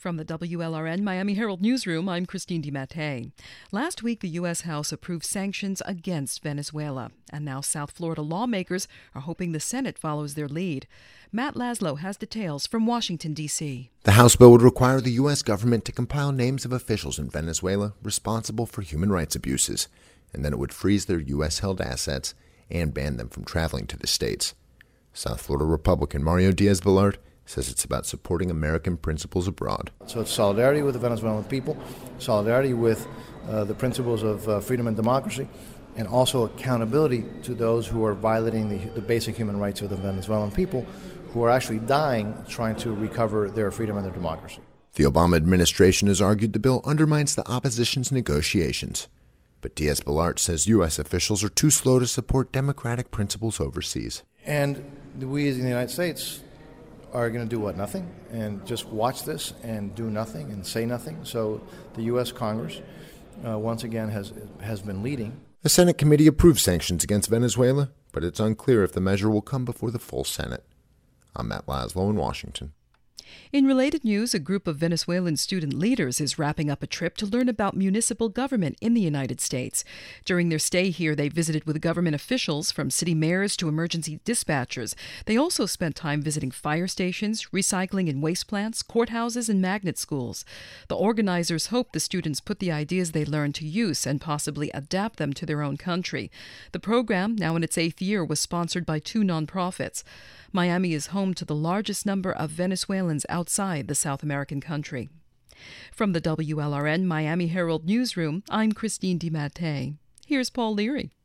From the WLRN Miami Herald Newsroom, I'm Christine DiMattei. Last week, the U.S. House approved sanctions against Venezuela, and now South Florida lawmakers are hoping the Senate follows their lead. Matt Laszlo has details from Washington, D.C. The House bill would require the U.S. government to compile names of officials in Venezuela responsible for human rights abuses, and then it would freeze their U.S.-held assets and ban them from traveling to the states. South Florida Republican Mario Diaz-Balart says it's about supporting American principles abroad. So it's solidarity with the Venezuelan people, solidarity with the principles of freedom and democracy, and also accountability to those who are violating the basic human rights of the Venezuelan people, who are actually dying trying to recover their freedom and their democracy. The Obama administration has argued the bill undermines the opposition's negotiations. But Diaz-Balart says U.S. officials are too slow to support democratic principles overseas. And we in the United States are going to do what? Nothing? And just watch this and do nothing and say nothing? So the U.S. Congress, once again, has been leading. The Senate committee approved sanctions against Venezuela, but it's unclear if the measure will come before the full Senate. I'm Matt Laszlo in Washington. In related news, a group of Venezuelan student leaders is wrapping up a trip to learn about municipal government in the United States. During their stay here, they visited with government officials, from city mayors to emergency dispatchers. They also spent time visiting fire stations, recycling and waste plants, courthouses, and magnet schools. The organizers hope the students put the ideas they learned to use and possibly adapt them to their own country. The program, now in its 8th year, was sponsored by 2 nonprofits. Miami is home to the largest number of Venezuelans outside the South American country. From the WLRN Miami Herald Newsroom, I'm Christine DiMattei. Here's Paul Leary.